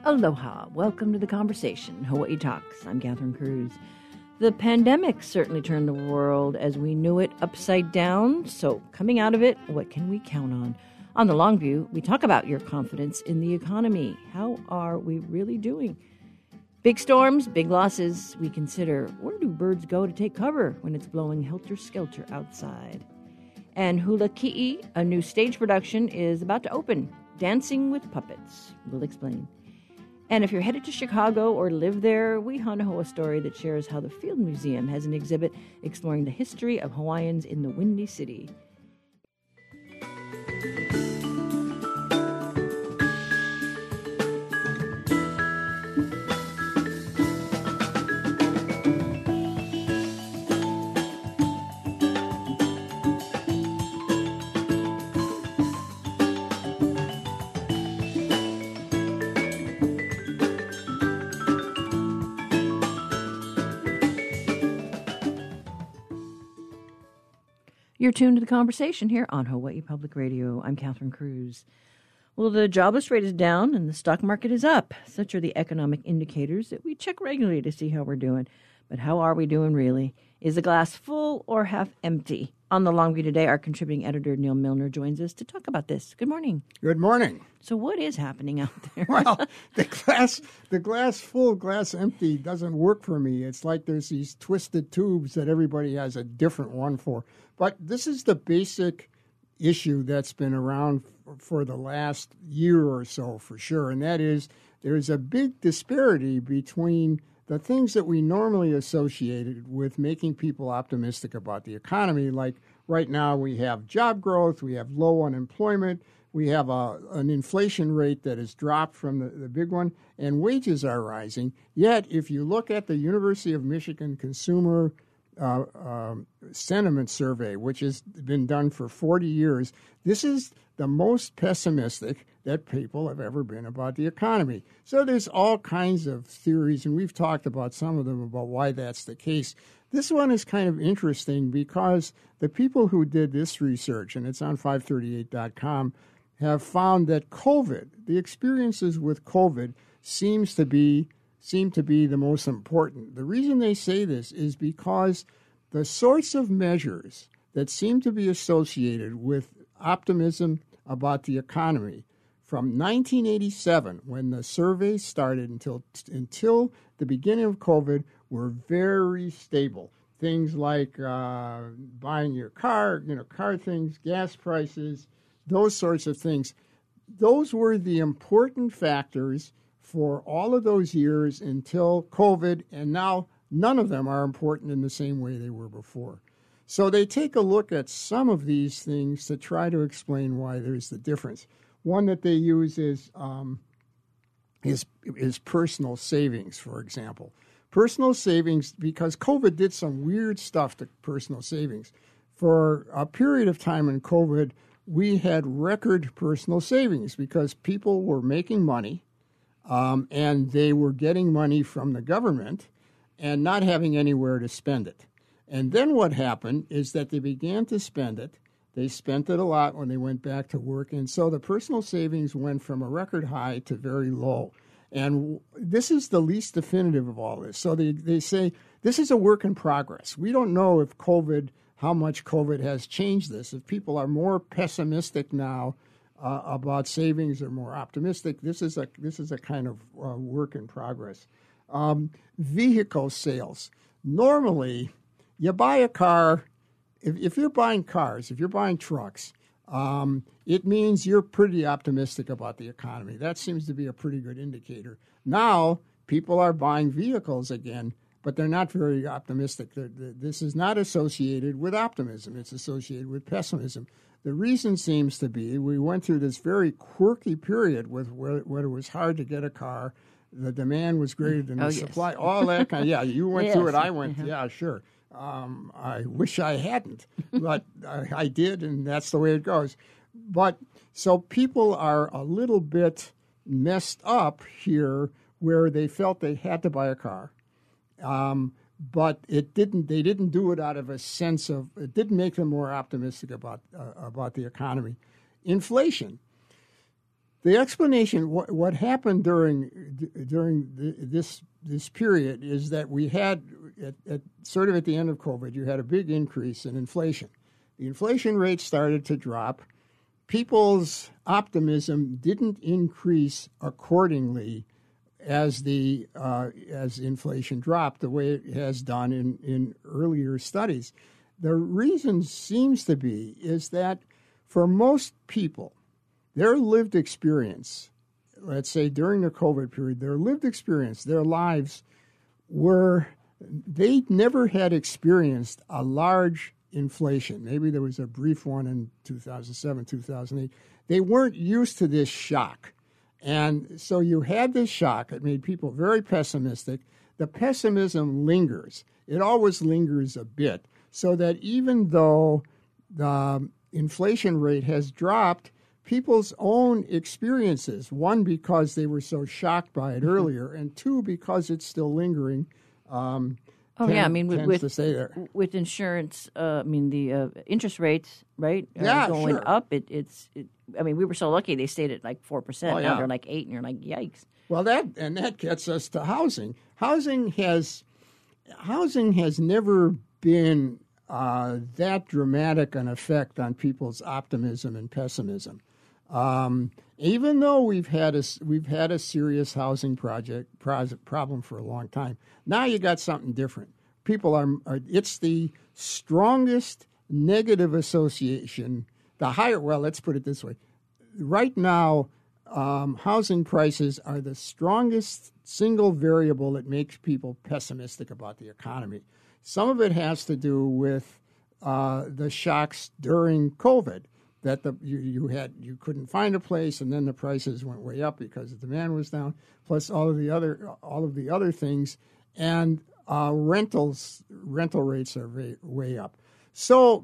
Aloha. Welcome to the conversation, Hawaii Talks. I'm Catherine Cruz. The pandemic certainly turned the world as we knew it upside down. So coming out of it, what can we count on? On The Long View, we talk about your confidence in the economy. How are we really doing? Big storms, big losses. We consider, where do birds go to take cover when it's blowing helter-skelter outside? And Hula Ki'i, a new stage production, is about to open. Dancing with Puppets. We'll explain. And if you're headed to Chicago or live there, we hanaho a story that shares how the Field Museum has an exhibit exploring the history of Hawaiians in the Windy City. You're tuned to the conversation here on Hawaii Public Radio. I'm Catherine Cruz. Well, the jobless rate is down and the stock market is up. Such are the economic indicators that we check regularly to see how we're doing. But how are we doing really? Is the glass full or half empty? On The Long View today, our contributing editor, Neil Milner, joins us to talk about this. Good morning. Good morning. So what is happening out there? Well, the glass full, glass empty doesn't work for me. It's like there's these twisted tubes that everybody has a different one for. But this is the basic issue that's been around for the last year or so, for sure, and that is there's a big disparity between the things that we normally associated with making people optimistic about the economy. Like right now we have job growth, we have low unemployment, we have an inflation rate that has dropped from the big one, and wages are rising. Yet if you look at the University of Michigan Consumer Sentiment Survey, which has been done for 40 years, this is the most pessimistic that people have ever been about the economy. So there's all kinds of theories, and we've talked about some of them about why that's the case. This one is kind of interesting because the people who did this research, and it's on 538.com, have found that COVID, the experiences with COVID, seem to be the most important. The reason they say this is because the sorts of measures that seem to be associated with optimism about the economy from 1987, when the survey started, until the beginning of COVID, were very stable. Things like buying your car, car things, gas prices, those sorts of things. Those were the important factors for all of those years until COVID, and now none of them are important in the same way they were before. So they take a look at some of these things to try to explain why there's the difference. One that they use is personal savings, for example. Personal savings, because COVID did some weird stuff to personal savings. For a period of time in COVID, we had record personal savings because people were making money, and they were getting money from the government and not having anywhere to spend it. And then what happened is that they began to spend it. They spent it a lot when they went back to work. And so the personal savings went from a record high to very low. And this is the least definitive of all this. So they say this is a work in progress. We don't know if how much COVID has changed this. If people are more pessimistic now about savings or more optimistic, this is a kind of work in progress. Vehicle sales. Normally, you buy a car. If you're buying cars, if you're buying trucks, it means you're pretty optimistic about the economy. That seems to be a pretty good indicator. Now, people are buying vehicles again, but they're not very optimistic. This is not associated with optimism. It's associated with pessimism. The reason seems to be we went through this very quirky period where it was hard to get a car. The demand was greater than the supply. All that kind of, yeah, you went through it. I went, yeah, sure. I wish I hadn't, but I did, and that's the way it goes. But so people are a little bit messed up here where they felt they had to buy a car. But they didn't do it out of a sense of, it didn't make them more optimistic about the economy. Inflation. The explanation, what happened during this period, is that we had sort of at the end of COVID, you had a big increase in inflation. The inflation rate started to drop. People's optimism didn't increase accordingly as inflation dropped, the way it has done in earlier studies. The reason seems to be is that for most people, their lived experience, let's say during the COVID period, their lived experience, their lives they never had experienced a large inflation. Maybe there was a brief one in 2007, 2008. They weren't used to this shock. And so you had this shock. It made people very pessimistic. The pessimism lingers. It always lingers a bit, so that even though the inflation rate has dropped, people's own experiences, one, because they were so shocked by it earlier, and two, because it's still lingering, tends to stay there. With insurance, the interest rates, right, going sure. up. We were so lucky they stayed at like 4%. Now they're like 8%, and you're like, yikes. Well, that gets us to housing. Housing has never been that dramatic an effect on people's optimism and pessimism. Even though we've had a serious housing problem for a long time, now you got something different. People it's the strongest negative association. Let's put it this way. Right now, housing prices are the strongest single variable that makes people pessimistic about the economy. Some of it has to do with the shocks during COVID, that you couldn't find a place, and then the prices went way up because the demand was down. Plus all of the other things, and rental rates are way up. So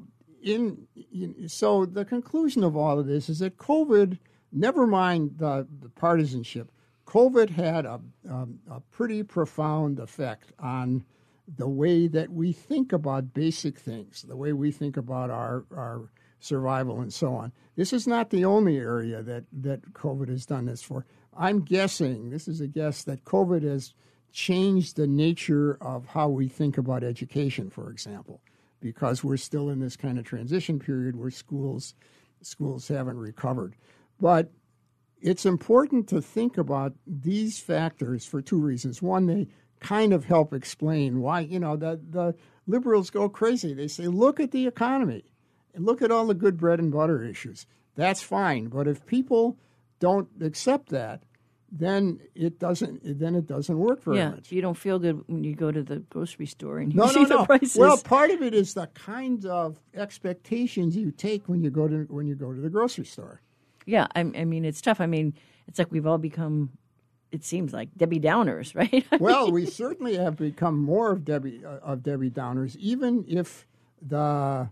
so the conclusion of all of this is that COVID, never mind the partisanship, COVID had a pretty profound effect on the way that we think about basic things, the way we think about our survival and so on. This is not the only area that COVID has done this for. I'm guessing, this is a guess, that COVID has changed the nature of how we think about education, for example, because we're still in this kind of transition period where schools haven't recovered. But it's important to think about these factors for two reasons. One, they kind of help explain why, the liberals go crazy. They say, look at the economy and look at all the good bread and butter issues. That's fine. But if people don't accept that, then it doesn't work very much. You don't feel good when you go to the grocery store and you see the prices. Well, part of it is the kind of expectations you take when you go to the grocery store. Yeah, it's tough. It's like we've all become, it seems like, Debbie Downers, right? Well, we certainly have become more of Debbie Downers, even if the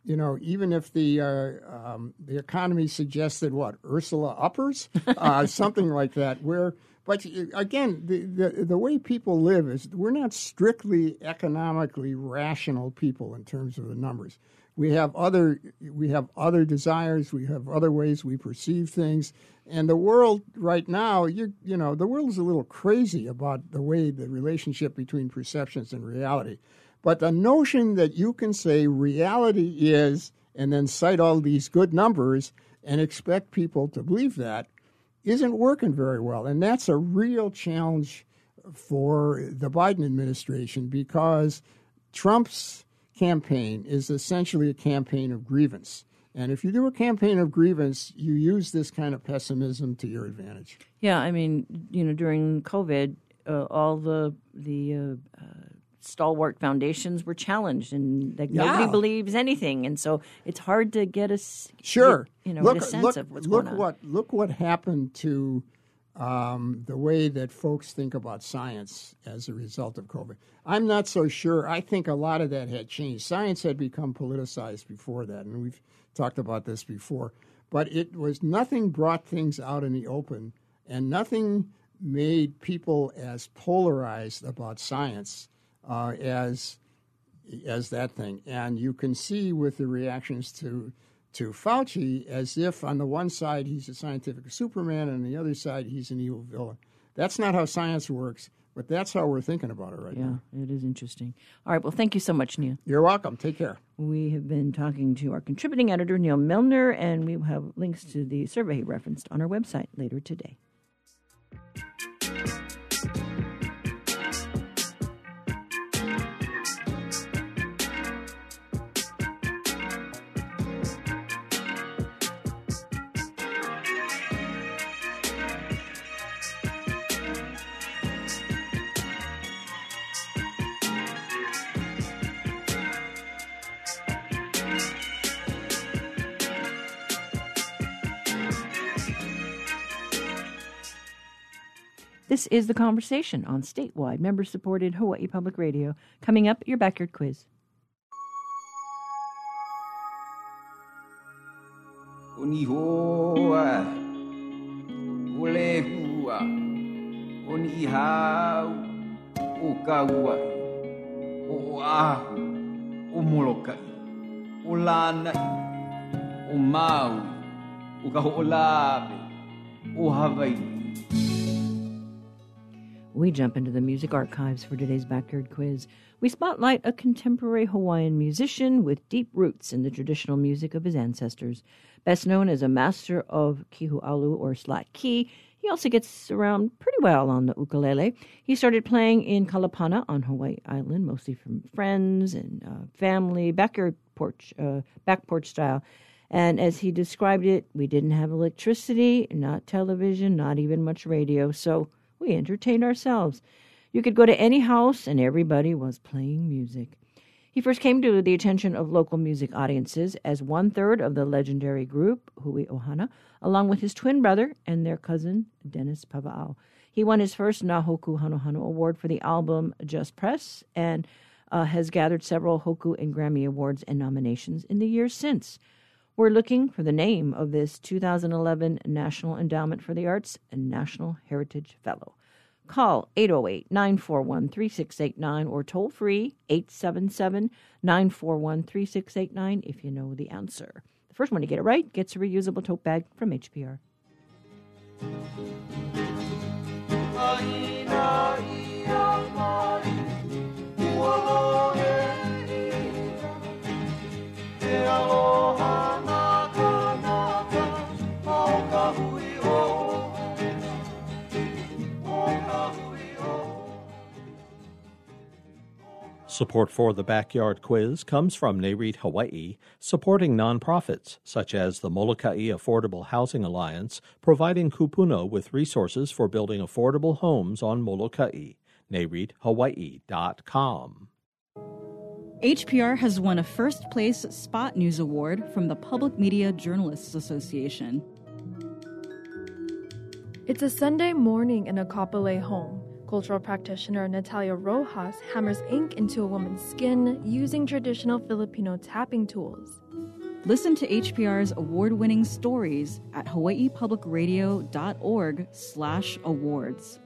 economy suggested Ursula uppers, something like that. But again, the way people live is we're not strictly economically rational people in terms of the numbers. We have other desires. We have other ways we perceive things. And the world right now, the world is a little crazy about the relationship between perceptions and reality. But the notion that you can say reality is, and then cite all these good numbers and expect people to believe that, isn't working very well. And that's a real challenge for the Biden administration, because Trump's campaign is essentially a campaign of grievance. And if you do a campaign of grievance, you use this kind of pessimism to your advantage. Yeah, during COVID, all the stalwart foundations were challenged, and nobody believes anything, and so it's hard to get a sense of what's going on. Look what happened to the way that folks think about science as a result of COVID. I'm not so sure. I think a lot of that had changed. Science had become politicized before that, and we've talked about this before. But nothing brought things out in the open, and nothing made people as polarized about science as that thing. And you can see with the reactions to to Fauci as if on the one side he's a scientific Superman and on the other side he's an evil villain. That's not how science works, but that's how we're thinking about it right now. Yeah, it is interesting. All right, well, thank you so much, Neil. You're welcome. Take care. We have been talking to our contributing editor, Neil Milner, and we will have links to the survey he referenced on our website later today. This is The Conversation on statewide, member-supported Hawaii Public Radio. Coming up, your backyard quiz. Unihoa, ulehua, unihau, ukaua, uahu, umolokai, ulanai, umau, ukahoolabe, uhawaii. We jump into the music archives for today's backyard quiz. We spotlight a contemporary Hawaiian musician with deep roots in the traditional music of his ancestors. Best known as a master of kihualu or slat key, he also gets around pretty well on the ukulele. He started playing in Kalapana on Hawaii Island, mostly from friends and family, back porch style. And as he described it, we didn't have electricity, not television, not even much radio, so we entertained ourselves. You could go to any house and everybody was playing music. He first came to the attention of local music audiences as one-third of the legendary group, Hui Ohana, along with his twin brother and their cousin, Dennis Pava'ao. He won his first Nahoku Hanohano Award for the album Just Press and has gathered several Hoku and Grammy Awards and nominations in the years since. We're looking for the name of this 2011 National Endowment for the Arts and National Heritage Fellow. Call 808-941-3689 or toll free 877-941-3689 if you know the answer. The first one to get it right gets a reusable tote bag from HPR. Support for the Backyard Quiz comes from NAREIT Hawaii, supporting nonprofits such as the Molokai Affordable Housing Alliance, providing Kupuno with resources for building affordable homes on Molokai. NAREITHawaii.com. HPR has won a first-place Spot News Award from the Public Media Journalists Association. It's a Sunday morning in a Kapolei home. Cultural practitioner Natalia Rojas hammers ink into a woman's skin using traditional Filipino tapping tools. Listen to HPR's award-winning stories at hawaiipublicradio.org/awards.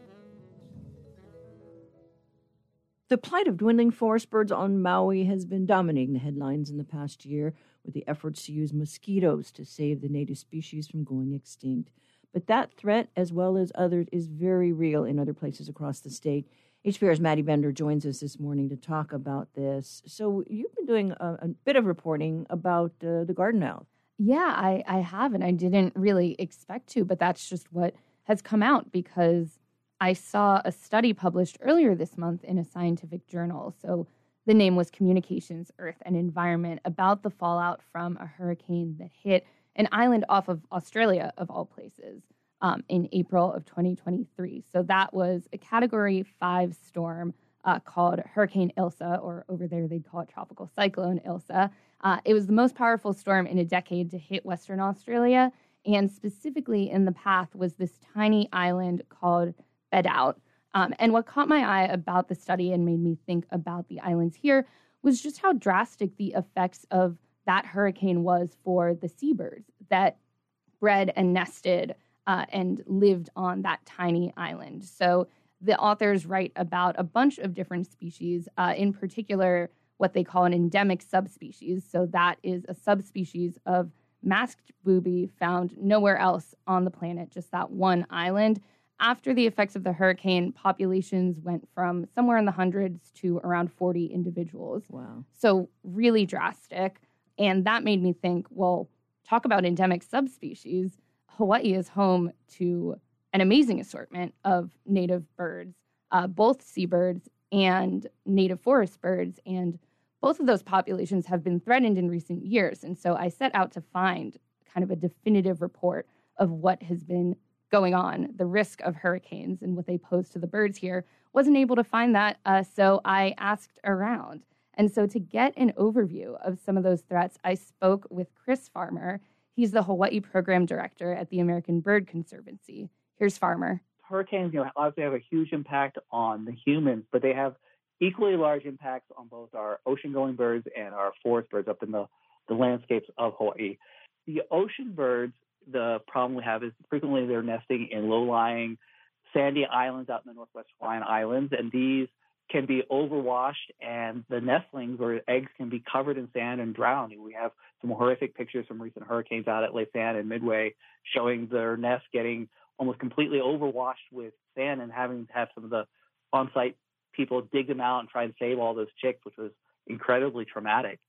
The plight of dwindling forest birds on Maui has been dominating the headlines in the past year with the efforts to use mosquitoes to save the native species from going extinct. But that threat, as well as others, is very real in other places across the state. HPR's Maddie Bender joins us this morning to talk about this. So you've been doing a bit of reporting about the garden owl. Yeah, I have, and I didn't really expect to, but that's just what has come out because I saw a study published earlier this month in a scientific journal. So the name was Communications, Earth, and Environment, about the fallout from a hurricane that hit an island off of Australia, of all places, in April of 2023. So that was a Category 5 storm called Hurricane Ilsa, or over there they'd call it Tropical Cyclone Ilsa. It was the most powerful storm in a decade to hit Western Australia, and specifically in the path was this tiny island called Bedout. And what caught my eye about the study and made me think about the islands here was just how drastic the effects of that hurricane was for the seabirds that bred and nested and lived on that tiny island. So the authors write about a bunch of different species, in particular what they call an endemic subspecies. So that is a subspecies of masked booby found nowhere else on the planet, just that one island. After the effects of the hurricane, populations went from somewhere in the hundreds to around 40 individuals. Wow. So really drastic. And that made me think, well, talk about endemic subspecies. Hawaii is home to an amazing assortment of native birds, both seabirds and native forest birds. And both of those populations have been threatened in recent years. And so I set out to find kind of a definitive report of what has been going on, the risk of hurricanes and what they pose to the birds here. Wasn't able to find that, so I asked around. And so to get an overview of some of those threats, I spoke with Chris Farmer. He's the Hawaii Program Director at the American Bird Conservancy. Here's Farmer. Hurricanes, obviously have a huge impact on the humans, but they have equally large impacts on both our ocean-going birds and our forest birds up in the landscapes of Hawaii. The ocean birds, the problem we have is frequently they're nesting in low-lying sandy islands out in the Northwest Hawaiian Islands, and these can be overwashed, and the nestlings or eggs can be covered in sand and drowned. We have some horrific pictures from recent hurricanes out at Lake San and Midway showing their nests getting almost completely overwashed with sand and having to have some of the on-site people dig them out and try and save all those chicks, which was incredibly traumatic.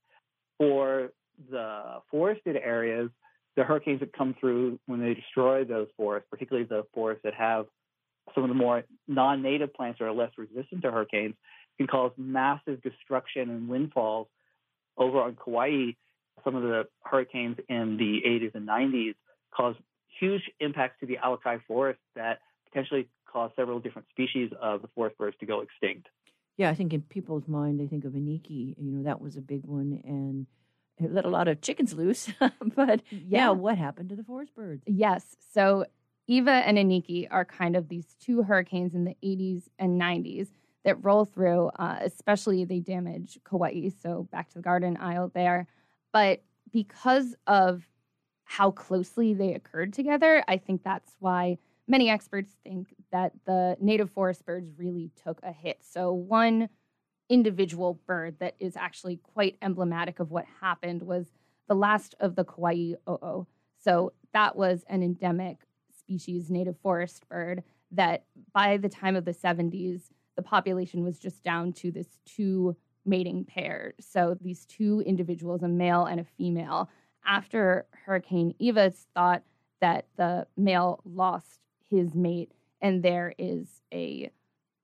For the forested areas, the hurricanes that come through when they destroy those forests, particularly the forests that have some of the more non-native plants that are less resistant to hurricanes, can cause massive destruction and windfalls. Over on Kauai, some of the hurricanes in the 80s and 90s caused huge impacts to the Alakai forest that potentially caused several different species of the forest birds to go extinct. Yeah, I think in people's mind, they think of Iniki. That was a big one, and it let a lot of chickens loose. But yeah, what happened to the forest birds? Yes. So Eva and Iniki are kind of these two hurricanes in the 80s and 90s that roll through, especially they damage Kauai, so back to the Garden Isle there. But because of how closely they occurred together, I think that's why many experts think that the native forest birds really took a hit. So one individual bird that is actually quite emblematic of what happened was the last of the Kauai o'o. So that was an endemic species native forest bird that by the time of the 70s, the population was just down to this two mating pair. So these two individuals, a male and a female. After Hurricane Eva, it's thought that the male lost his mate, and there is a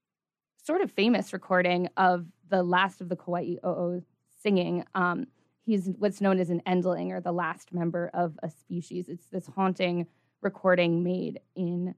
sort of famous recording of the last of the Kauai o'o singing. He's what's known as an endling, or the last member of a species. It's this haunting recording made in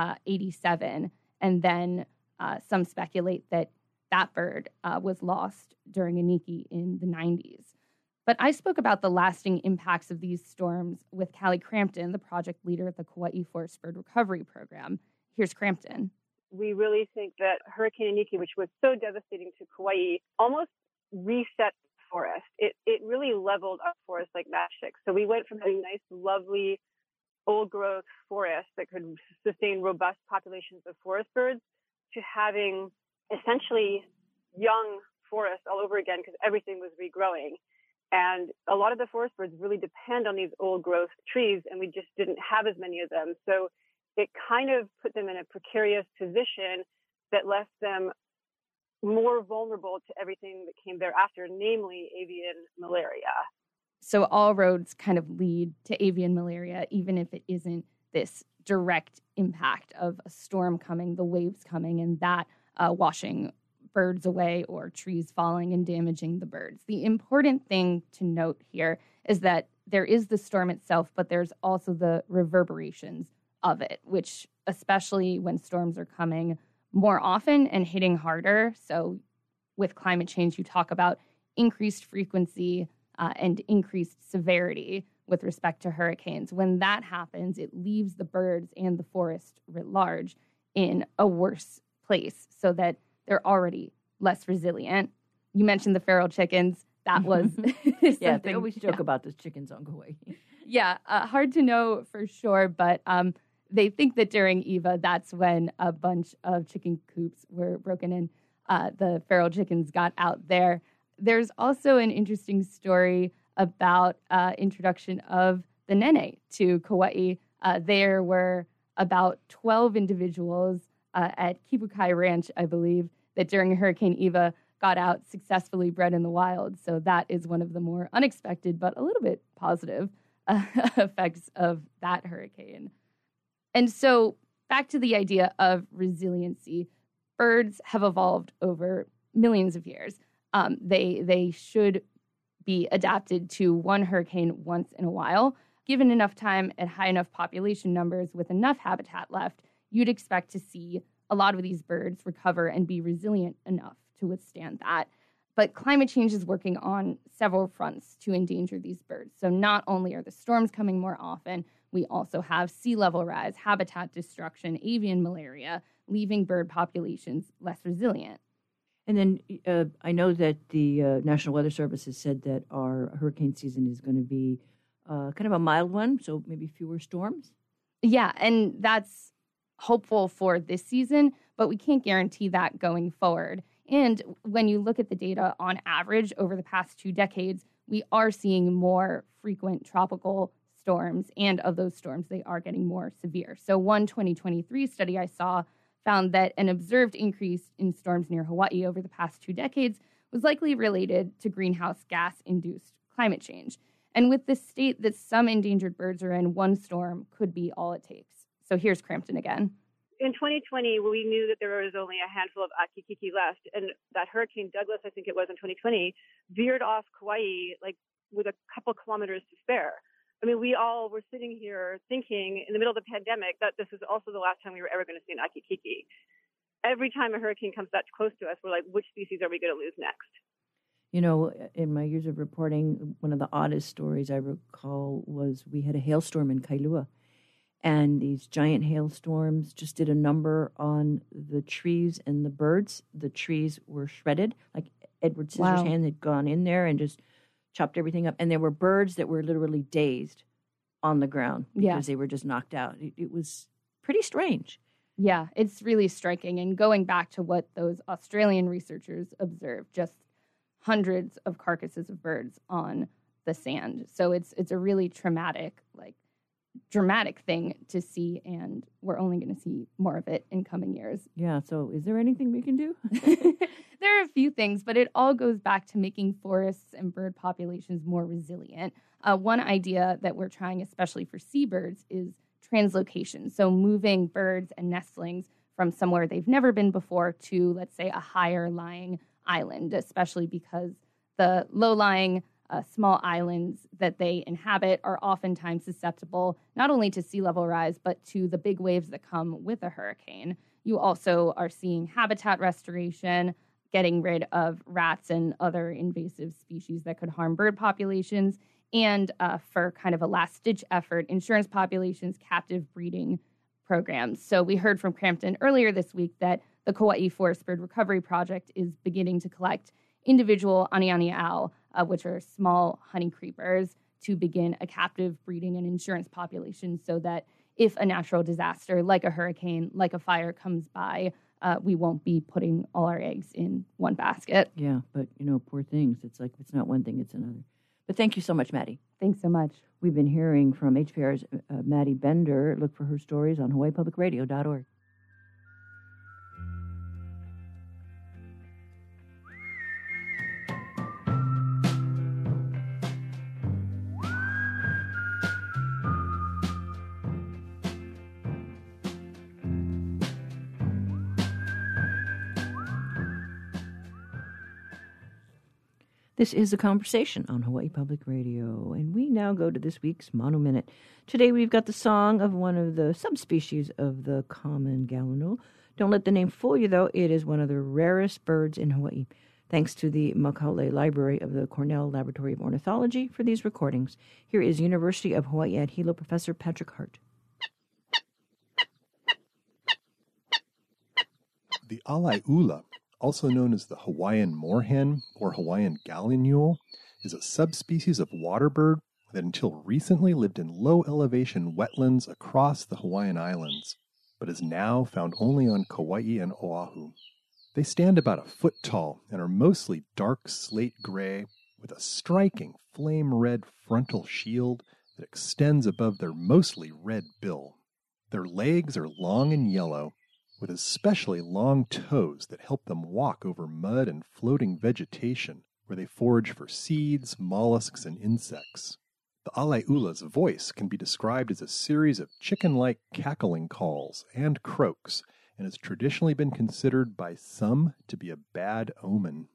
87, and then some speculate that that bird was lost during Iniki in the 90s. But I spoke about the lasting impacts of these storms with Callie Crampton, the project leader at the Kauai Forest Bird Recovery Program. Here's Crampton. We really think that Hurricane Iniki, which was so devastating to Kauai, almost reset the forest. It really leveled up forests like matchsticks. So we went from having nice, lovely, old-growth forests that could sustain robust populations of forest birds to having essentially young forests all over again because everything was regrowing. And a lot of the forest birds really depend on these old-growth trees, and we just didn't have as many of them. So it kind of put them in a precarious position that left them more vulnerable to everything that came thereafter, namely avian malaria. So all roads kind of lead to avian malaria, even if it isn't this direct impact of a storm coming, the waves coming, and that washing birds away or trees falling and damaging the birds. The important thing to note here is that there is the storm itself, but there's also the reverberations of it, which especially when storms are coming more often and hitting harder. So with climate change, you talk about increased frequency and increased severity with respect to hurricanes. When that happens, it leaves the birds and the forest writ large in a worse place so that they're already less resilient. You mentioned the feral chickens. That was yeah, they always joke about those chickens on Kauai. Yeah, hard to know for sure, but they think that during Eva, that's when a bunch of chicken coops were broken in. The feral chickens got out there. There's also an interesting story about introduction of the Nene to Kauai. There were about 12 individuals at Kipukai Ranch, I believe, that during Hurricane Eva got out successfully bred in the wild. So that is one of the more unexpected but a little bit positive effects of that hurricane. And so back to the idea of resiliency. Birds have evolved over millions of years. They should be adapted to one hurricane once in a while. Given enough time at high enough population numbers with enough habitat left, you'd expect to see a lot of these birds recover and be resilient enough to withstand that. But climate change is working on several fronts to endanger these birds. So not only are the storms coming more often, we also have sea level rise, habitat destruction, avian malaria, leaving bird populations less resilient. And then I know that the National Weather Service has said that our hurricane season is going to be kind of a mild one, so maybe fewer storms. Yeah, and that's hopeful for this season, but we can't guarantee that going forward. And when you look at the data on average over the past 2 decades, we are seeing more frequent tropical storms, and of those storms, they are getting more severe. So one 2023 study I saw found that an observed increase in storms near Hawaii over the past 2 decades was likely related to greenhouse gas-induced climate change. And with the state that some endangered birds are in, one storm could be all it takes. So here's Crampton again. In 2020, we knew that there was only a handful of Akikiki left, and that Hurricane Douglas, I think it was in 2020, veered off Kauai like with a couple kilometers to spare. I mean, we all were sitting here thinking in the middle of the pandemic that this is also the last time we were ever going to see an Akikiki. Every time a hurricane comes that close to us, we're like, which species are we going to lose next? You know, in my years of reporting, one of the oddest stories I recall was we had a hailstorm in Kailua. And these giant hailstorms just did a number on the trees and the birds. The trees were shredded, like Edward Scissorhands had gone in there and just chopped everything up. And there were birds that were literally dazed on the ground because they were just knocked out. It was pretty strange. Yeah, it's really striking. And going back to what those Australian researchers observed, just hundreds of carcasses of birds on the sand. So it's a really dramatic thing to see, and we're only going to see more of it in coming years. Yeah, so is there anything we can do? There are a few things, but it all goes back to making forests and bird populations more resilient. One idea that we're trying, especially for seabirds, is translocation. So moving birds and nestlings from somewhere they've never been before to, let's say, a higher lying island, especially because the low-lying small islands that they inhabit are oftentimes susceptible not only to sea level rise, but to the big waves that come with a hurricane. You also are seeing habitat restoration, getting rid of rats and other invasive species that could harm bird populations, and for kind of a last-ditch effort, insurance populations, captive breeding programs. So we heard from Crampton earlier this week that the Kauai Forest Bird Recovery Project is beginning to collect individual anianiao, which are small honey creepers, to begin a captive breeding and insurance population so that if a natural disaster like a hurricane, like a fire comes by, we won't be putting all our eggs in one basket. Yeah, but, poor things. It's like if it's not one thing, it's another. But thank you so much, Maddie. Thanks so much. We've been hearing from HPR's Maddie Bender. Look for her stories on hawaiipublicradio.org. This is A Conversation on Hawaii Public Radio, and we now go to this week's Mono Minute. Today we've got the song of one of the subspecies of the common gallinule. Don't let the name fool you, though. It is one of the rarest birds in Hawaii. Thanks to the Makaule Library of the Cornell Laboratory of Ornithology for these recordings. Here is University of Hawaii at Hilo Professor Patrick Hart. The alaiula, also known as the Hawaiian moorhen or Hawaiian gallinule, is a subspecies of water bird that until recently lived in low-elevation wetlands across the Hawaiian Islands, but is now found only on Kauai and Oahu. They stand about a foot tall and are mostly dark slate gray with a striking flame-red frontal shield that extends above their mostly red bill. Their legs are long and yellow, with especially long toes that help them walk over mud and floating vegetation, where they forage for seeds, mollusks, and insects. The Alai'ula's voice can be described as a series of chicken-like cackling calls and croaks, and has traditionally been considered by some to be a bad omen.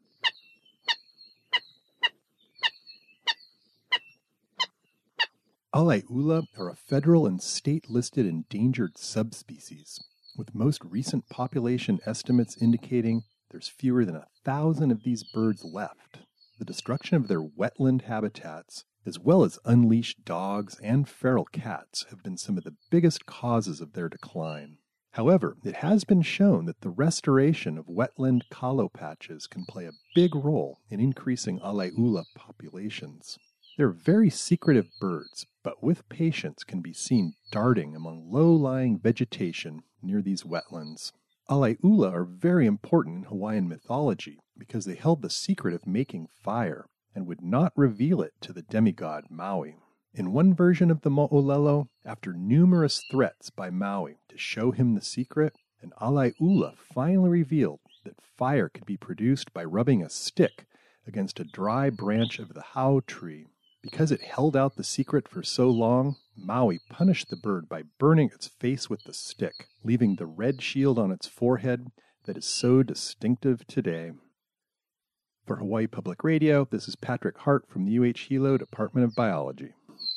Alai'ula are a federal and state-listed endangered subspecies, with most recent population estimates indicating there's fewer than 1,000 of these birds left. The destruction of their wetland habitats, as well as unleashed dogs and feral cats, have been some of the biggest causes of their decline. However, it has been shown that the restoration of wetland kalo patches can play a big role in increasing Alai'ula populations. They're very secretive birds, but with patience can be seen darting among low-lying vegetation near these wetlands. Alai'ula are very important in Hawaiian mythology because they held the secret of making fire and would not reveal it to the demigod Maui. In one version of the Mo'olelo, after numerous threats by Maui to show him the secret, an Alai'ula finally revealed that fire could be produced by rubbing a stick against a dry branch of the hau tree. Because it held out the secret for so long, Maui punished the bird by burning its face with the stick, leaving the red shield on its forehead that is so distinctive today. For Hawaii Public Radio, this is Patrick Hart from the UH Hilo Department of Biology.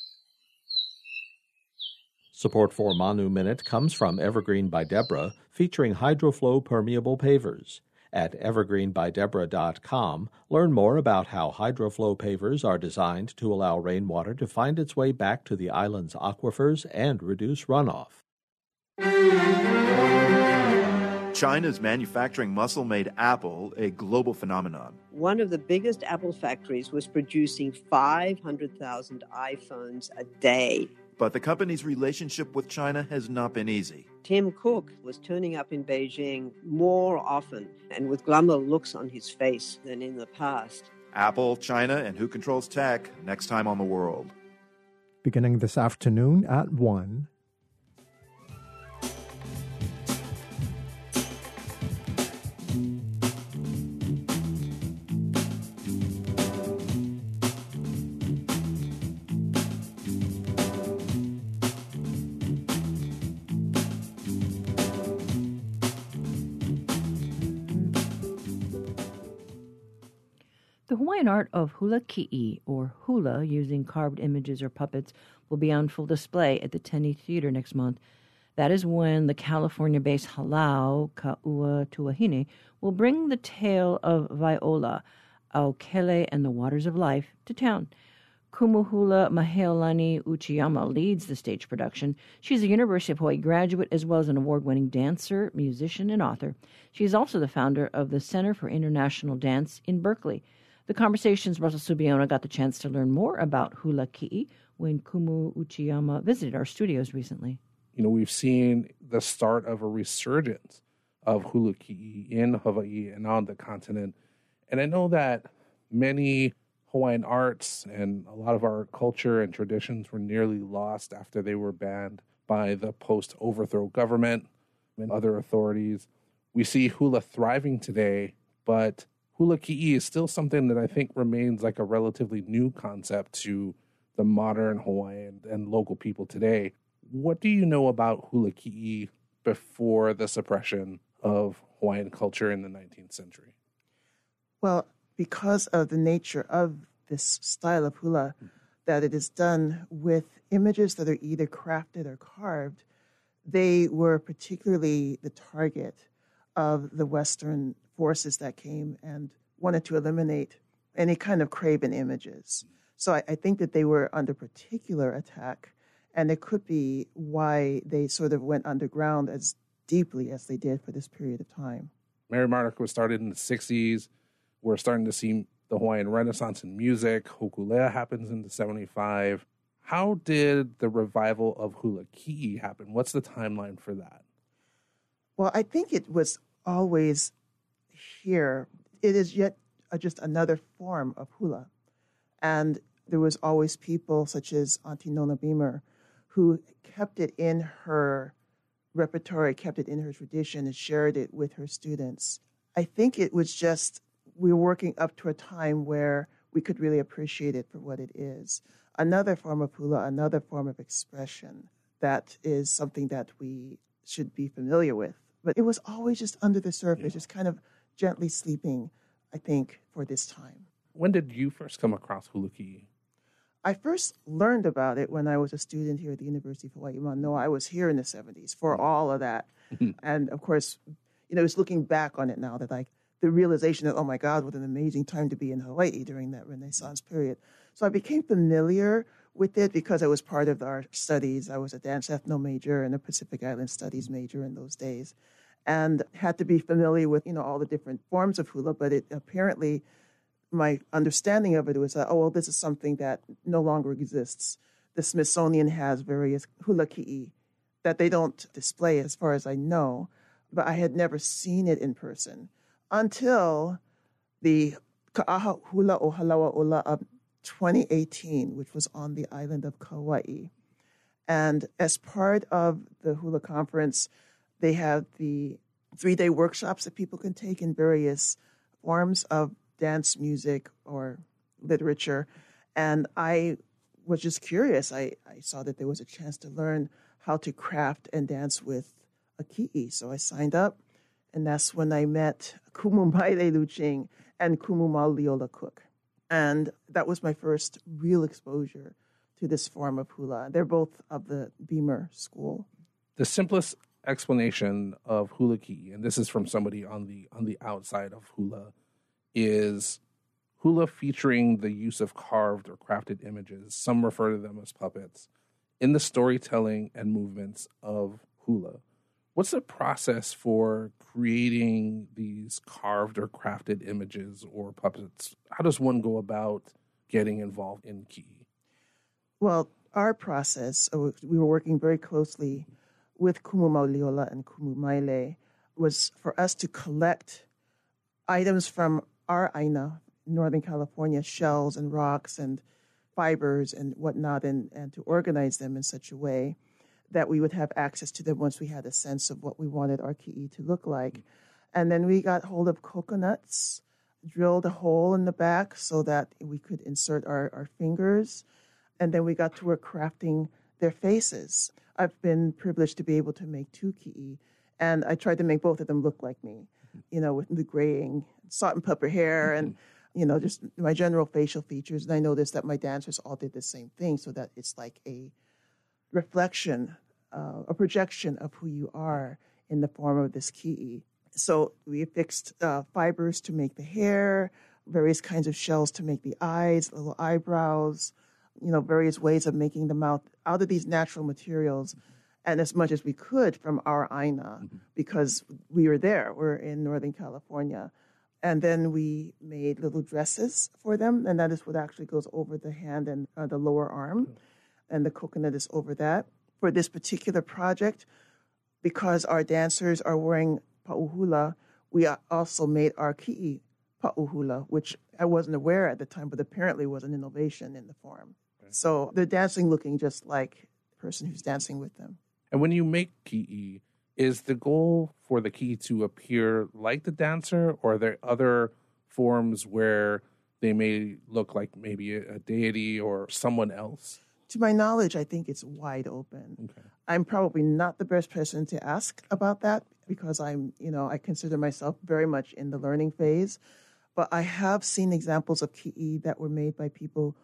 Support for Manu Minute comes from Evergreen by Deborah, featuring HydroFlow permeable pavers. At evergreenbydebra.com, learn more about how HydroFlow pavers are designed to allow rainwater to find its way back to the island's aquifers and reduce runoff. China's manufacturing muscle-made Apple a global phenomenon. One of the biggest Apple factories was producing 500,000 iPhones a day. But the company's relationship with China has not been easy. Tim Cook was turning up in Beijing more often and with glummer looks on his face than in the past. Apple, China, and who controls tech next time on The World. Beginning this afternoon at 1. The Hawaiian art of hula ki'i, or hula using carved images or puppets, will be on full display at the Tenney Theater next month. That is when the California-based halau, Ka'ua Tuahine, will bring the tale of Viola, Aokele and the Waters of Life, to town. Kumuhula Maheolani Uchiyama leads the stage production. She's a University of Hawaii graduate as well as an award-winning dancer, musician, and author. She is also the founder of the Center for International Dance in Berkeley. The Conversation's Russell Subiona got the chance to learn more about hula ki'i when Kumu Uchiyama visited our studios recently. You know, we've seen the start of a resurgence of hula ki'i in Hawaii and on the continent. And I know that many Hawaiian arts and a lot of our culture and traditions were nearly lost after they were banned by the post-overthrow government and other authorities. We see hula thriving today, but hula ki'i is still something that I think remains like a relatively new concept to the modern Hawaiian and local people today. What do you know about hula ki'i before the suppression of Hawaiian culture in the 19th century? Well, because of the nature of this style of hula, that it is done with images that are either crafted or carved, they were particularly the target of the Western forces that came and wanted to eliminate any kind of craven images. So I think that they were under particular attack, and it could be why they sort of went underground as deeply as they did for this period of time. Mary Marduk was started in the 60s. We're starting to see the Hawaiian Renaissance in music. Hokulea happens in the 75. How did the revival of hula ki'i happen? What's the timeline for that? Well, I think it was always here. It is yet just another form of hula. And there was always people such as Auntie Nona Beamer who kept it in her repertoire, kept it in her tradition, and shared it with her students. I think it was just we were working up to a time where we could really appreciate it for what it is. Another form of hula, another form of expression that is something that we should be familiar with. But it was always just under the surface, just kind of gently sleeping, I think, for this time. When did you first come across hula ki'i? I first learned about it when I was a student here at the University of Hawaii Manoa. I was here in the 70s for all of that. And of course, it's looking back on it now that the realization that, oh my God, what an amazing time to be in Hawaii during that Renaissance period. So I became familiar with it because I was part of our studies. I was a dance ethno major and a Pacific Island Studies major in those days, and had to be familiar with, all the different forms of hula. But it apparently, my understanding of it was that, this is something that no longer exists. The Smithsonian has various hula ki'i that they don't display as far as I know, but I had never seen it in person until the Ka'aha Hula o Halawa Ola of 2018, which was on the island of Kauai. And as part of the hula conference, they have the 3-day workshops that people can take in various forms of dance, music, or literature. And I was just curious. I saw that there was a chance to learn how to craft and dance with a ki'i. So I signed up, and that's when I met Kumu Maile Luching and Kumu Mauliola Cook. And that was my first real exposure to this form of hula. They're both of the Beamer school. The simplest explanation of hula ki'i, and this is from somebody on the outside of hula, is hula featuring the use of carved or crafted images. Some refer to them as puppets in the storytelling and movements of hula. What's the process for creating these carved or crafted images or puppets? How does one go about getting involved in ki'i? Well, our process, we were working very closely with Kumu Mauliola and Kumu Maile, was for us to collect items from our aina, Northern California, shells and rocks and fibers and whatnot, and to organize them in such a way that we would have access to them once we had a sense of what we wanted our ki'i to look like. And then we got hold of coconuts, drilled a hole in the back so that we could insert our fingers, and then we got to work crafting their faces. I've been privileged to be able to make 2 ki'i, and I tried to make both of them look like me, with the graying, salt and pepper hair, and just my general facial features. And I noticed that my dancers all did the same thing, so that it's like a reflection, a projection of who you are in the form of this ki'i. So we fixed fibers to make the hair, various kinds of shells to make the eyes, little eyebrows, various ways of making the mouth out of these natural materials, and as much as we could from our aina, because we were there. We're in Northern California. And then we made little dresses for them, and that is what actually goes over the hand and the lower arm. And the coconut is over that. For this particular project, because our dancers are wearing pa'uhula, we also made our ki'i pa'uhula, which I wasn't aware at the time, but apparently was an innovation in the form. Okay. So they're dancing looking just like the person who's dancing with them. And when you make ki'i, is the goal for the ki'i to appear like the dancer, or are there other forms where they may look like maybe a deity or someone else? To my knowledge, I think it's wide open. Okay. I'm probably not the best person to ask about that because I consider myself very much in the learning phase. But I have seen examples of ki'i that were made by people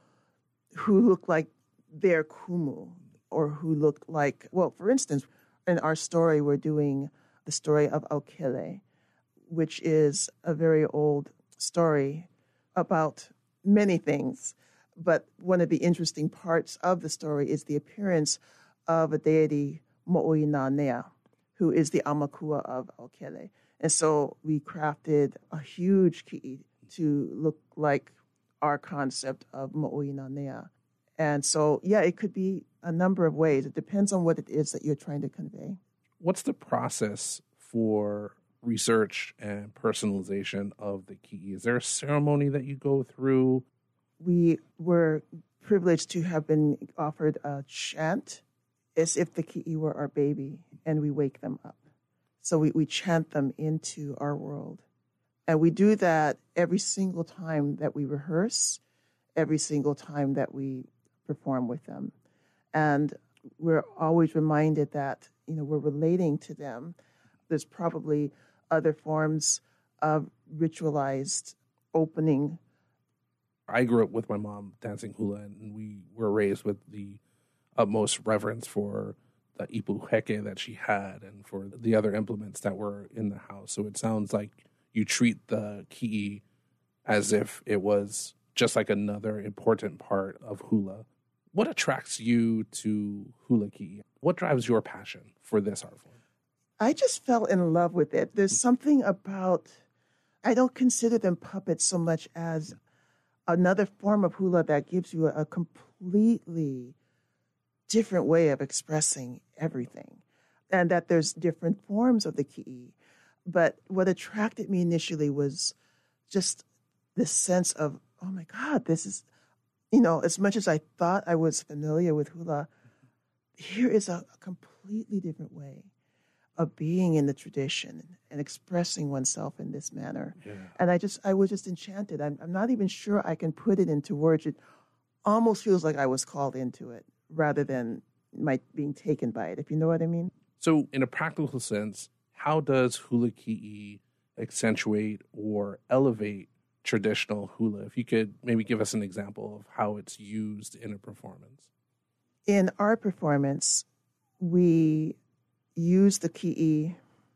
who look like they're kumu, or who look like, well, for instance, in our story, we're doing the story of Aukele, which is a very old story about many things. But one of the interesting parts of the story is the appearance of a deity, Mo'oinanea, who is the Amakua of Aukele. And so we crafted a huge ki'i to look like our concept of Mo'oinanea. And so, it could be a number of ways. It depends on what it is that you're trying to convey. What's the process for research and personalization of the ki'i? Is there a ceremony that you go through? We were privileged to have been offered a chant as if the ki'i were our baby, and we wake them up. So we chant them into our world. And we do that every single time that we rehearse, every single time that we perform with them. And we're always reminded that, we're relating to them. There's probably other forms of ritualized opening. I grew up with my mom dancing hula, and we were raised with the utmost reverence for the ipu heke that she had and for the other implements that were in the house. So it sounds like you treat the ki'i as if it was just like another important part of hula. What attracts you to hula ki'i? What drives your passion for this art form? I just fell in love with it. There's something about, I don't consider them puppets so much as another form of hula that gives you a completely different way of expressing everything, and that there's different forms of the ki'i. But what attracted me initially was just this sense of, oh my God, this is, as much as I thought I was familiar with hula, here is a completely different way of being in the tradition and expressing oneself in this manner. Yeah. And I was just enchanted. I'm not even sure I can put it into words. It almost feels like I was called into it rather than my being taken by it, if you know what I mean. So in a practical sense, how does hula ki'i accentuate or elevate traditional hula? If you could maybe give us an example of how it's used in a performance. In our performance, we use the ki'i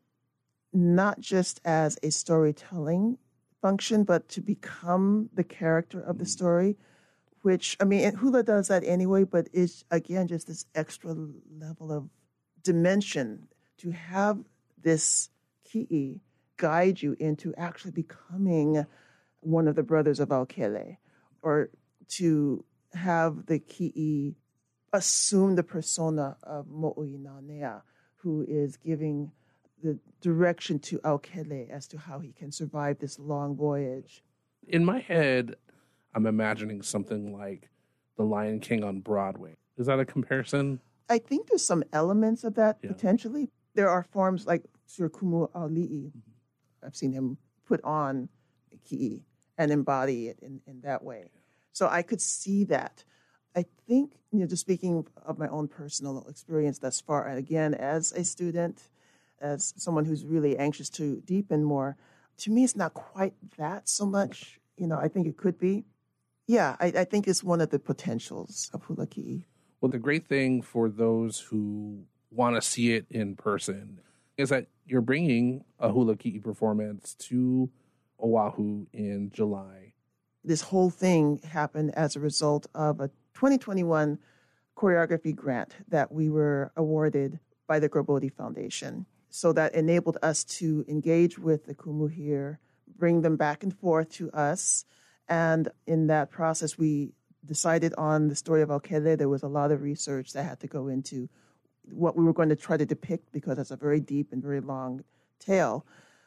not just as a storytelling function, but to become the character of the story, which, hula does that anyway, but it's, again, just this extra level of dimension to have this ki'i guide you into actually becoming one of the brothers of Aukele, or to have the ki'i assume the persona of Mo'uinanea, who is giving the direction to Aukele as to how he can survive this long voyage. In my head, I'm imagining something like The Lion King on Broadway. Is that a comparison? I think there's some elements of that potentially. There are forms like Sir Kumu Auli'i. I've seen him put on the ki'i and embody it in that way. So I could see that. I think, just speaking of my own personal experience thus far, and again, as a student, as someone who's really anxious to deepen more, to me, it's not quite that so much. I think it could be. Yeah, I think it's one of the potentials of hula ki'i. Well, the great thing for those who want to see it in person is that you're bringing a hula ki'i performance to Oahu in July. This whole thing happened as a result of a 2021 choreography grant that we were awarded by the Grabodi Foundation. So that enabled us to engage with the kumu here, bring them back and forth to us. And in that process, we decided on the story of Aukele. There was a lot of research that had to go into what we were going to try to depict because it's a very deep and very long tale.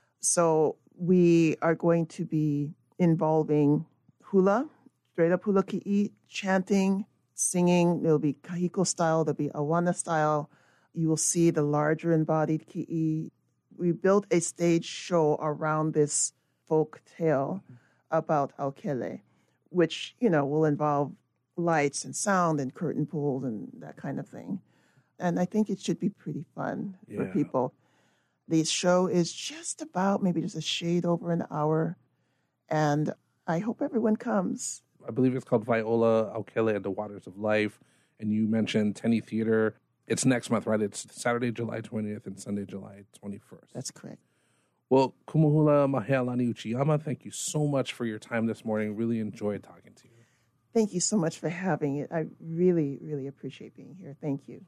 So we are going to be involving hula, straight up hula ki'i, chanting, singing. There'll be kahiko style, there'll be awana style. You will see the larger embodied ki'i. We built a stage show around this folk tale about Aukele, which, will involve lights and sound and curtain pulls and that kind of thing. And I think it should be pretty fun for people. The show is just about maybe just a shade over an hour, and I hope everyone comes. I believe it's called Viola, Aukele, and the Waters of Life. And you mentioned Tenny Theater. It's next month, right? It's Saturday, July 20th and Sunday, July 21st. That's correct. Well, Kumuhula Mahealani Uchiyama, thank you so much for your time this morning. Really enjoyed talking to you. Thank you so much for having it. I really, really appreciate being here. Thank you.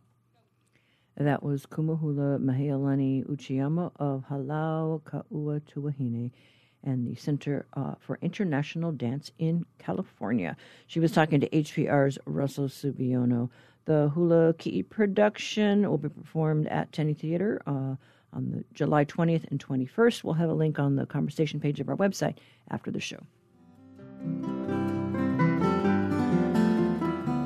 That was Kumuhula Mahealani Uchiyama of Halau Ka'ua Tuahine and the Center for International Dance in California. She was talking to HPR's Russell Subiono. The Hula Ki'i production will be performed at Tenny Theater on the July 20th and 21st. We'll have a link on the conversation page of our website after the show.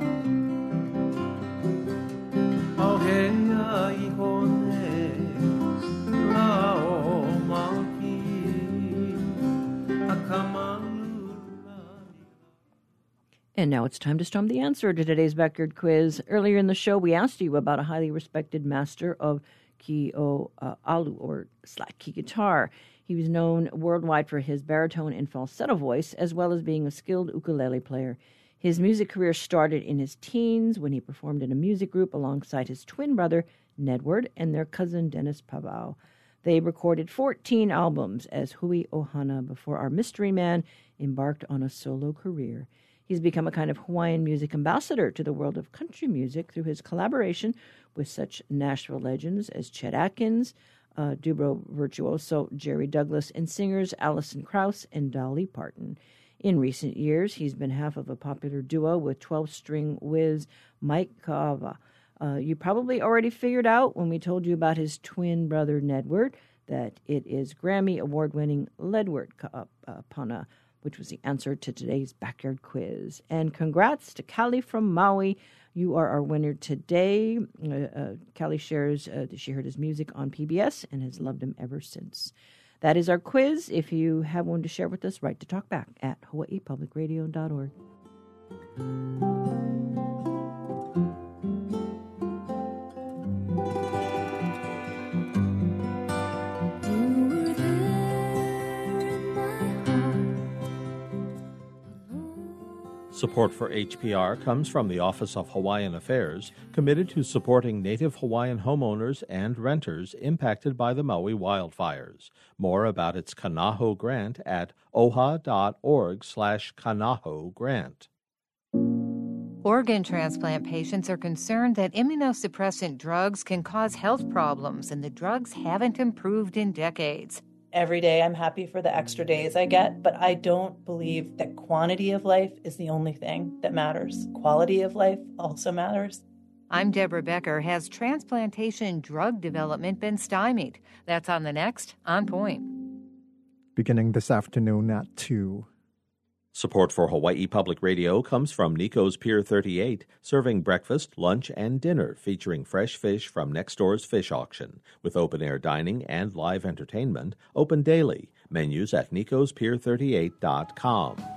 And now it's time to storm the answer to today's backyard quiz. Earlier in the show, we asked you about a highly respected master of ki'o-alu, or slack-key guitar. He was known worldwide for his baritone and falsetto voice, as well as being a skilled ukulele player. His music career started in his teens when he performed in a music group alongside his twin brother, Nedward, and their cousin, Dennis Pavao. They recorded 14 albums as Hui Ohana before our mystery man embarked on a solo career. He's become a kind of Hawaiian music ambassador to the world of country music through his collaboration with such Nashville legends as Chet Atkins, Dubro Virtuoso Jerry Douglas, and singers Alison Krauss and Dolly Parton. In recent years, he's been half of a popular duo with 12-string whiz Mike Kaava. You probably already figured out when we told you about his twin brother Nedward that it is Grammy award-winning Ledward Kaapana, which was the answer to today's backyard quiz. And congrats to Callie from Maui. You are our winner today. Callie shares that she heard his music on PBS and has loved him ever since. That is our quiz. If you have one to share with us, write to talkback at hawaiipublicradio.org. Support for HPR comes from the Office of Hawaiian Affairs, committed to supporting Native Hawaiian homeowners and renters impacted by the Maui wildfires. More about its Kanaho grant at oha.org/Kanaho grant. Organ transplant patients are concerned that immunosuppressant drugs can cause health problems, and the drugs haven't improved in decades. Every day I'm happy for the extra days I get, but I don't believe that quantity of life is the only thing that matters. Quality of life also matters. I'm Deborah Becker. Has transplantation drug development been stymied? That's on the next On Point. Beginning this afternoon at 2. Support for Hawaii Public Radio comes from Nico's Pier 38, serving breakfast, lunch, and dinner featuring fresh fish from next door's fish auction. With open-air dining and live entertainment, open daily. Menus at nicospier38.com.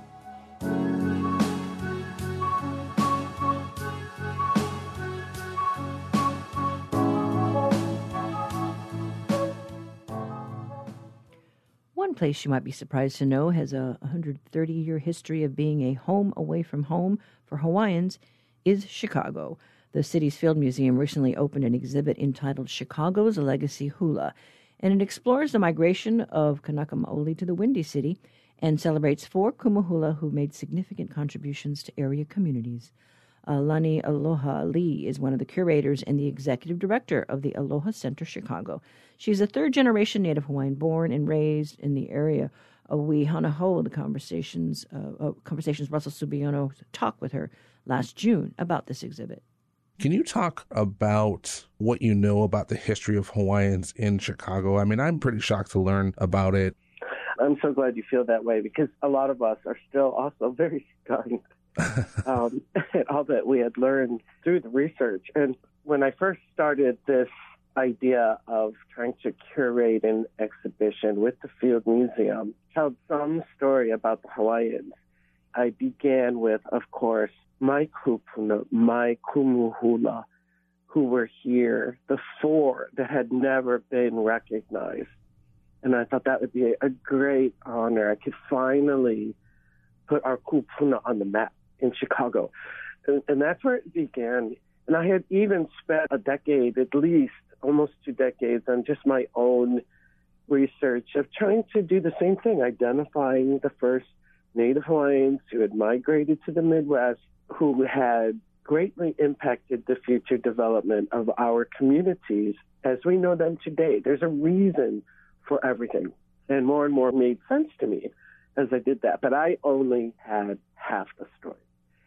One place you might be surprised to know has a 130-year history of being a home away from home for Hawaiians is Chicago. The city's Field Museum recently opened an exhibit entitled Chicago's Legacy Hula, and it explores the migration of Kanaka Maoli to the Windy City and celebrates 4 kumu hula who made significant contributions to area communities. Lani Aloha Lee is one of the curators and the executive director of the Aloha Center Chicago. She's a third-generation Native Hawaiian born and raised in the area. We hana ho the conversations Russell Subiono talked with her last June about this exhibit. Can you talk about what you know about the history of Hawaiians in Chicago? I mean, I'm pretty shocked to learn about it. I'm so glad you feel that way because a lot of us are still also very stunned at all that we had learned through the research. And when I first started this idea of trying to curate an exhibition with the Field Museum, tell some story about the Hawaiians, I began with, of course, my kupuna, my kumu hula, who were here, the 4 that had never been recognized. And I thought that would be a great honor. I could finally put our kupuna on the map in Chicago. And that's where it began. And I had even spent a decade, at least almost 2 decades, on just my own research of trying to do the same thing, identifying the first Native Hawaiians who had migrated to the Midwest, who had greatly impacted the future development of our communities as we know them today. There's a reason for everything. And more made sense to me as I did that. But I only had half the story.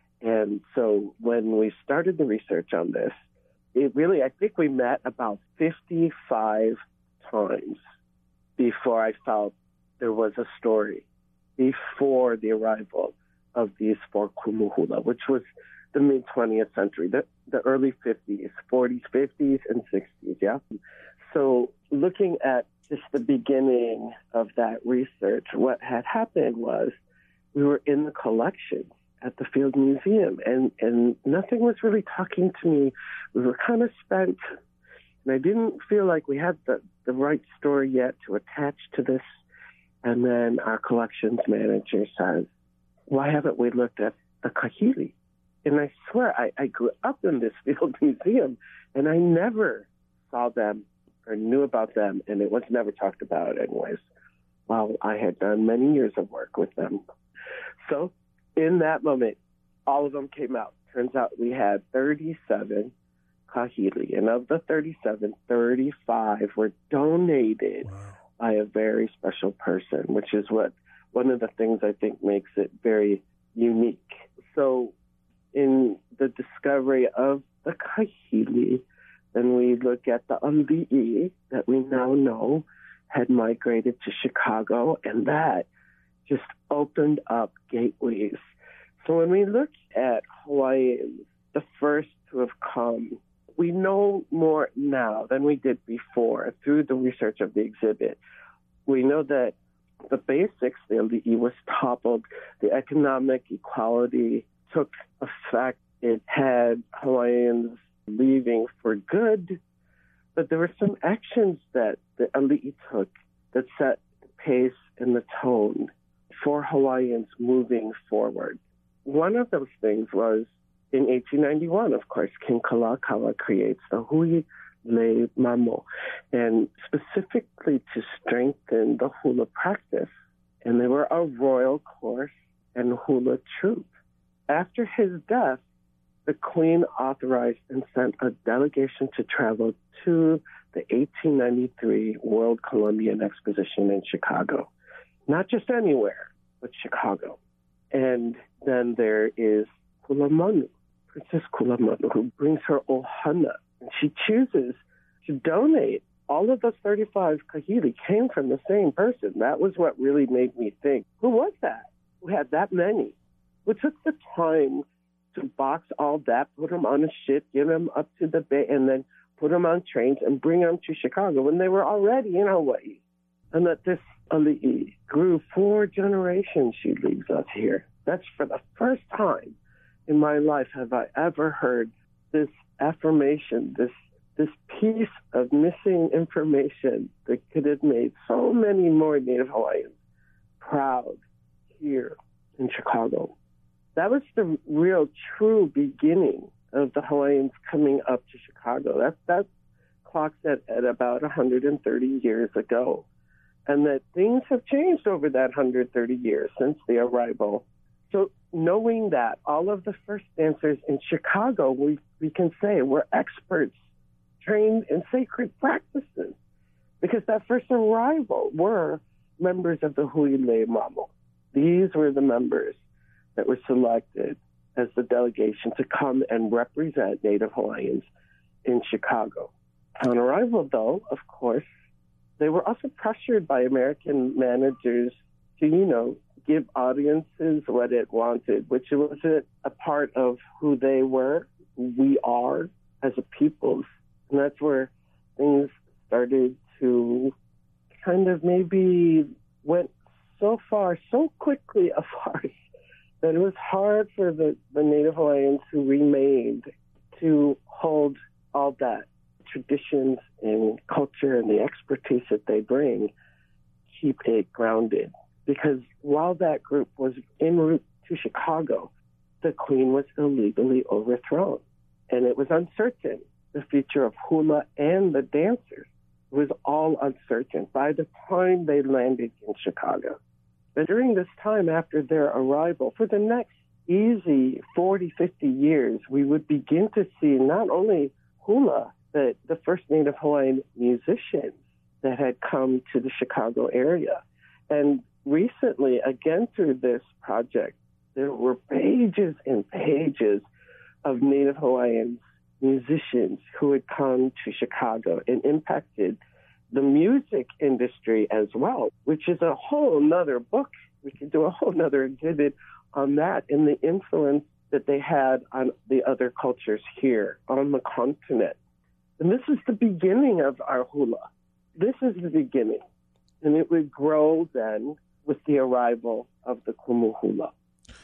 And so when we started the research on this, it really, I think we met about 55 times before I felt there was a story before the arrival of these 4 kumu hula, which was the mid-20th century, the early 50s, 40s, 50s, and 60s, yeah? So looking at just the beginning of that research, what had happened was we were in the collections at the Field Museum, and nothing was really talking to me. We were kind of spent, and I didn't feel like we had the right story yet to attach to this. And then our collections manager says, why haven't we looked at the kahili? And I swear, I grew up in this Field Museum, and I never saw them or knew about them, and it was never talked about anyways. Well, I had done many years of work with them. So in that moment, all of them came out. Turns out we had 37 kahili, and of the 37, 35 were donated by a very special person, which is one of the things I think makes it very unique. So in the discovery of the kahili, then we look at the ali'i that we now know had migrated to Chicago, and that just opened up gateways. So when we look at Hawaiians, the first to have come, we know more now than we did before through the research of the exhibit. We know that the basics, the ali'i was toppled, the economic equality took effect. It had Hawaiians leaving for good, but there were some actions that the ali'i took that set the pace and the tone for Hawaiians moving forward. One of those things was in 1891, of course, King Kalakaua creates the Hui Lei Mamo, and specifically to strengthen the hula practice. And they were a royal course and hula troupe. After his death, the Queen authorized and sent a delegation to travel to the 1893 World Columbian Exposition in Chicago. Not just anywhere, but Chicago. And then there is Kulamanu, Princess Kulamanu, who brings her ohana. And she chooses to donate. All of those 35 kahili came from the same person. That was what really made me think, who was that? Who had that many? Who took the time to box all that, put them on a ship, get them up to the bay, and then put them on trains and bring them to Chicago when they were already in Hawaii. And that this ali'i grew 4 generations she leaves us here. That's for the first time in my life have I ever heard this affirmation, this piece of missing information that could have made so many more Native Hawaiians proud here in Chicago. That was the real true beginning of the Hawaiians coming up to Chicago. That clocks at about 130 years ago. And that things have changed over that 130 years since the arrival. So knowing that, all of the first dancers in Chicago, we can say were experts trained in sacred practices, because that first arrival were members of the Hui Lei Mamo. These were the members that were selected as the delegation to come and represent Native Hawaiians in Chicago. On arrival, though, of course, they were also pressured by American managers to, give audiences what it wanted, which wasn't a part of who they were, who we are as a people. And that's where things started to kind of maybe went so far, so quickly apart that it was hard for the Native Hawaiians who remained to hold all that traditions and culture and the expertise that they bring, keep it grounded. Because while that group was en route to Chicago, the Queen was illegally overthrown. And it was uncertain. The future of hula and the dancers was all uncertain by the time they landed in Chicago. But during this time after their arrival, for the next easy 40, 50 years, we would begin to see not only hula, but the first Native Hawaiian musicians that had come to the Chicago area. And recently, again through this project, there were pages and pages of Native Hawaiian musicians who had come to Chicago and impacted the music industry as well, which is a whole nother book. We could do a whole nother exhibit on that and the influence that they had on the other cultures here on the continent. And this is the beginning of our hula. This is the beginning. And it would grow then with the arrival of the kumu hula.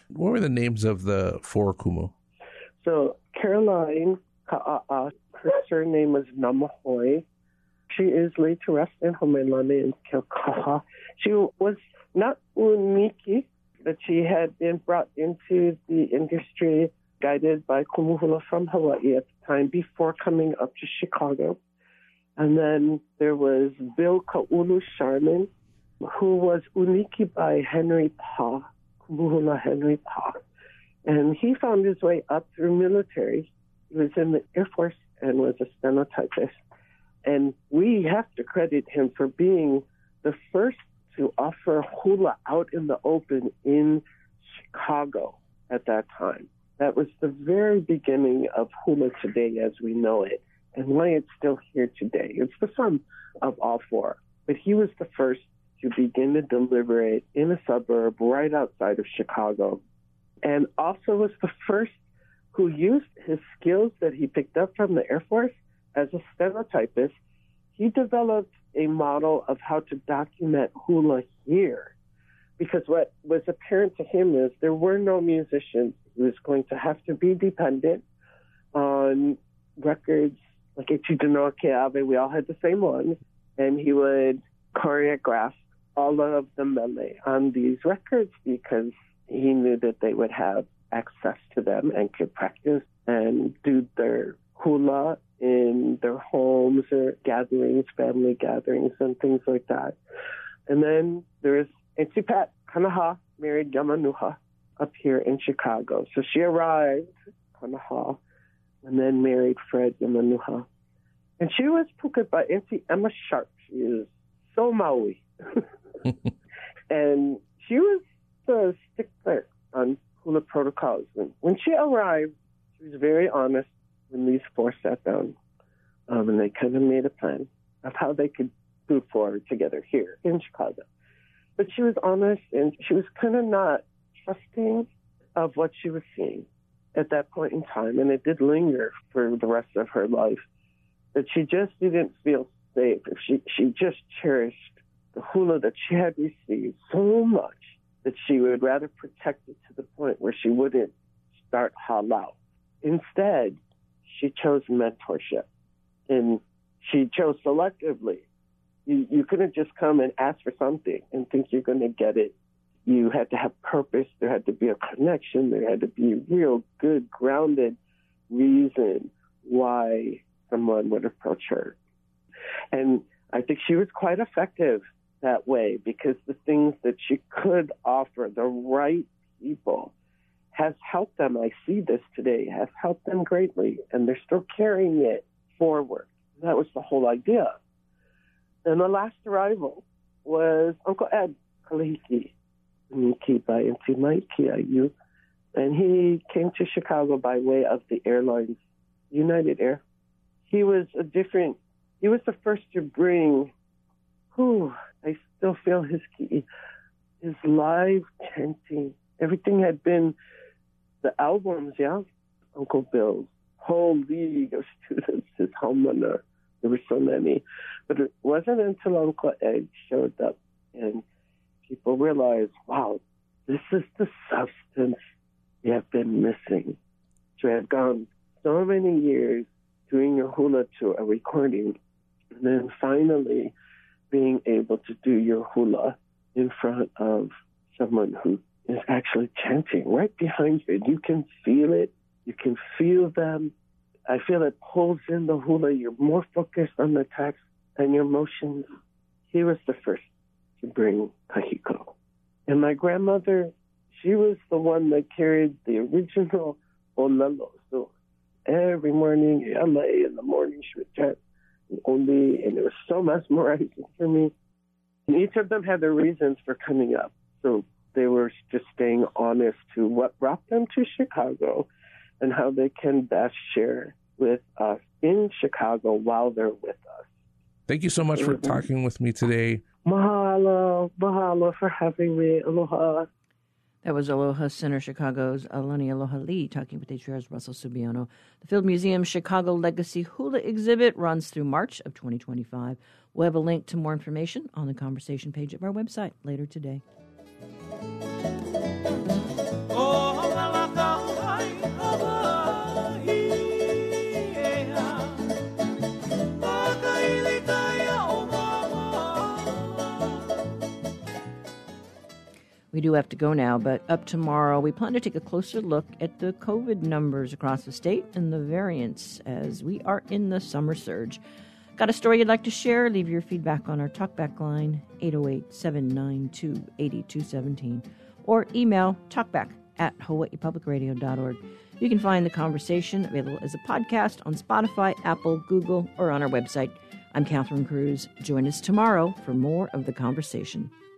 What were the names of the 4 kumu? So Caroline Ka'a'a, her surname was Namahoe. She is laid to rest in Homelane in Kilkaha. She was not Uniki, but she had been brought into the industry guided by Kumuhula from Hawaii at the time before coming up to Chicago. And then there was Bill Ka'ulu Sharman, who was Uniki by Henry Pa, Kumuhula Henry Pa. And he found his way up through military. He was in the Air Force and was a stenotypist. And we have to credit him for being the first to offer hula out in the open in Chicago at that time. That was the very beginning of hula today as we know it, and why it's still here today. It's the sum of all 4. But he was the first to begin to deliver it in a suburb right outside of Chicago, and also was the first who used his skills that he picked up from the Air Force as a stenotypist. He developed a model of how to document hula here, because what was apparent to him is there were no musicians. He was going to have to be dependent on records like Echidano Keawe. We all had the same ones, and he would choreograph all of the mele on these records because he knew that they would have access to them and could practice and do their hula in their homes or gatherings, family gatherings, and things like that. And then there's Ensipat Kanaha married Yamanuha up here in Chicago. So she arrived, Kanaha, and then married Fred Yamanuha. And she was puked by Auntie Emma Sharp. She is so Maui. And she was the stickler on hula protocols. And when she arrived, she was very honest when these 4 sat down. And they kind of made a plan of how they could move forward together here in Chicago. But she was honest, and she was kind of not trusting of what she was seeing at that point in time. And it did linger for the rest of her life. That she just didn't feel safe. She just cherished the hula that she had received so much that she would rather protect it to the point where she wouldn't start halau. Instead, she chose mentorship, and she chose selectively. You couldn't just come and ask for something and think you're going to get it. You had to have purpose. There had to be a connection. There had to be a real good, grounded reason why someone would approach her. And I think she was quite effective that way because the things that she could offer the right people has helped them. I see this today, has helped them greatly, and they're still carrying it forward. That was the whole idea. And the last arrival was Uncle Ed Kalahiki, Niki by Auntie Mai Kiayu, and he came to Chicago by way of the airlines, United Air. He was the first to bring, I still feel his key, his live chanting. Everything had been the albums, yeah, Uncle Bill's whole league of students, his homeowner. There were so many. But it wasn't until Uncle Ed showed up and people realized, wow, this is the substance we have been missing. So I had gone so many years doing your hula to a recording, and then finally being able to do your hula in front of someone who is actually chanting right behind you. You can feel it. You can feel them. I feel it pulls in the hula. You're more focused on the text and your motions. He was the first to bring kahiko. And my grandmother, she was the one that carried the original olelo. So every morning, LA in the morning, she would chant only, and it was so mesmerizing for me. And each of them had their reasons for coming up. So they were just staying honest to what brought them to Chicago and how they can best share with us in Chicago while they're with us. Thank you so much for talking with me today. Mahalo for having me. Aloha. That was Aloha Center Chicago's Alani Aloha Lee talking with HR's Russell Subiano. The Field Museum Chicago Legacy Hula exhibit runs through March of 2025. We'll have a link to more information on the conversation page of our website later today. Oh! We do have to go now, but up tomorrow, we plan to take a closer look at the COVID numbers across the state and the variants as we are in the summer surge. Got a story you'd like to share? Leave your feedback on our talkback line, 808-792-8217, or email talkback@hawaiipublicradio.org. You can find the conversation available as a podcast on Spotify, Apple, Google, or on our website. I'm Catherine Cruz. Join us tomorrow for more of the conversation.